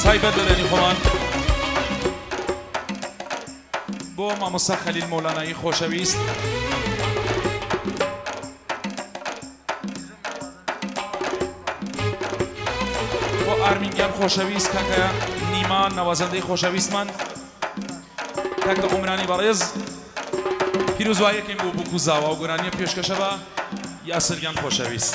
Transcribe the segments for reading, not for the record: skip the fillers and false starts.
تایبەت بەدەنی خۆمان بۆ مامۆستا خەلیل مەولانایی خۆشەویست بۆ ئارمینگیان خۆشەویست کاکە نیمان نەوازەندەی خۆشەویستمان کاکە عومرانی بەڕێز پیرۆزوایەکەین بۆ بووک و زاوا و گۆرانیە پێشکەشە بە یاسرگیان خۆشەویست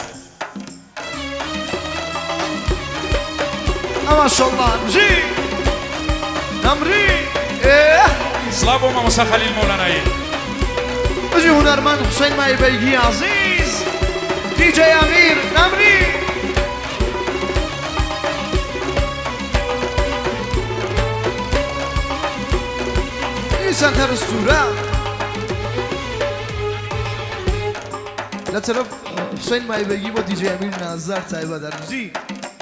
ما شاء الله نمري نمري سڵاو بۆ مامۆستا خەلیل مەولانایی بجي هنرمند حسين مايبيجي عزيز دي جي امير نمري سنتر السورة لا طرف حسين مايبيجي با دي جي امير نظر تايبا در موزيك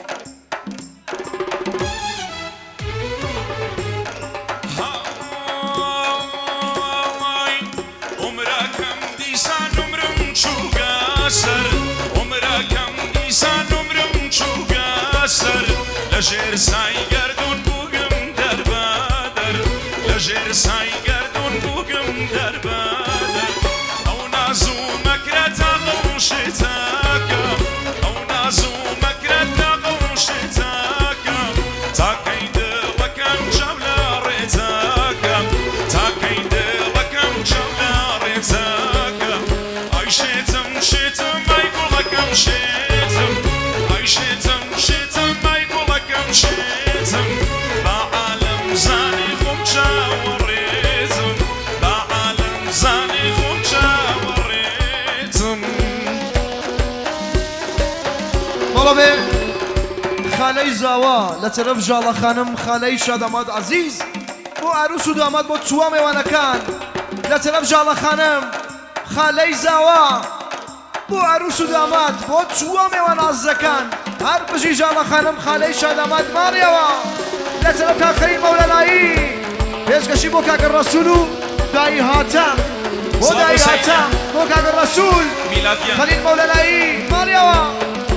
لجر سای گردون بوگم در بدر لجر سای گردون بوگم در بدر او نازو مکرت غوشتاکم او نازو مکرت غوشتاکم تا کید وکم جملا رتاکم تا کید وکم جملا رتاکم ای شتم شتم ای گلکم شتم ای شتم شتم شتم بعالم زاني خمشة وريتم بعالم زاني خمشة وريتم والله بي خالي زاوا لطرف جالا خانم خالي شاداماد عزيز بو عروس و داماد بو توا میوانه کان لطرف جالا خانم خالي زاوا بو عروس و داماد بو توا میوانه زکان هر بجی جالا خانم خاله شاداماد ماریوا لطرف کاکری مولانایی پیشکشی بو کاکر رسولو دایی هاتم بو دایی هاتم بو کاکر رسول خلیل مولانایی ماریوا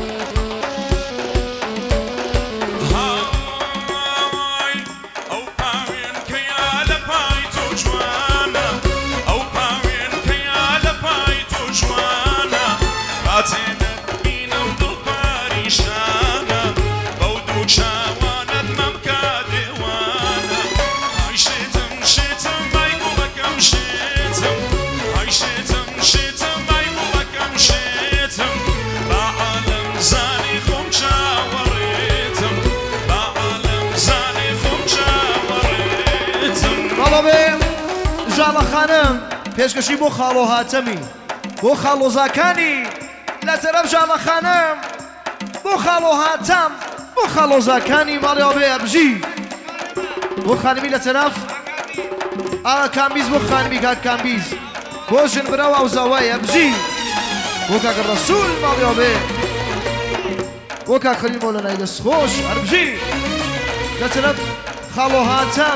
جالا خانم پیشکشی بو خالو هاتمی بو خالو زاکانی لطرف جالا خانم بو خالو هاتم بو خالو زاکانی مالی آبی ابجی بو خانمی لطرف کامبیز بو خانمی کاک کامبیز بو جنبرا و اوزاوی ابجی بو کاک رسول مالی آبی بو کاک خلیل مولانایی دست خوش ابجی لطرف خالو هاتم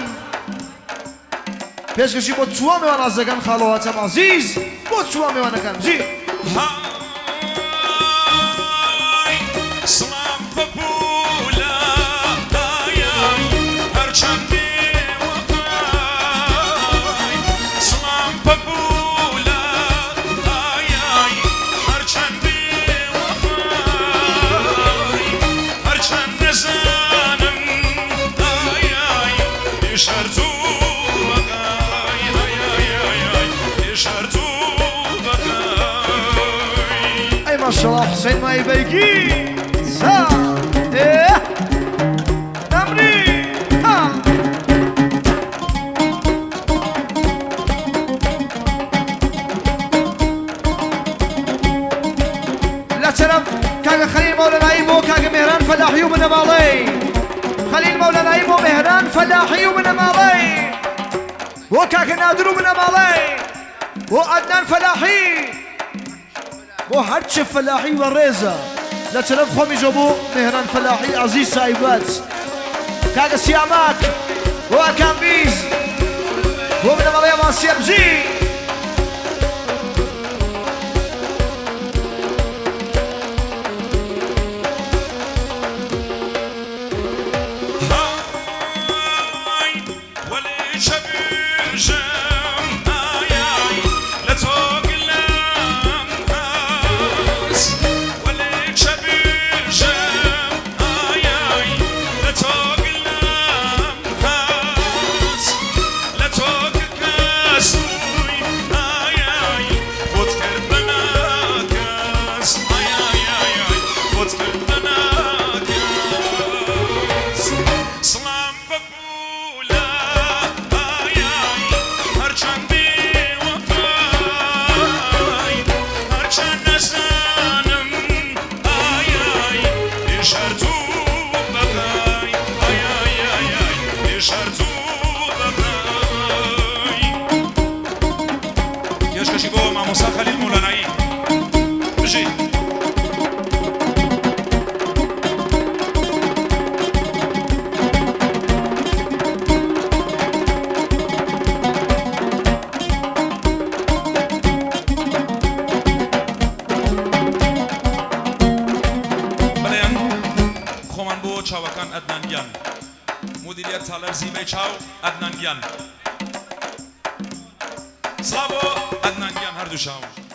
پیشکشی با چوا میوان از دگان خالواتم عزیز با چوا میوان کن جی سلام ببولا هرچندی وفای سلام ببولا هرچندی وفای هرچند نزانم شرطو ما شاء الله حسين مايبيجي سا نمري لا ترى كاك خليل مولانایی بو كاك مهران فلاحي ومن مالي خليل مولانایی بو مهران فلاحي ومن مالي بو كاك نادر ومن مالي بو عدنان فلاحي بو هرچه فلاحی و ریزا لطرف خمی جبو مهران فلاحی عزیز سایبات کاک سیامک بو اکامبیز بو من مالی ماسی ابجی چاوەکان ئەدنانگیان مدیریت سالەر زیبەی چاو ئەدنانگیان سڵاو بۆ ئەدنانگیان هەردوو چاو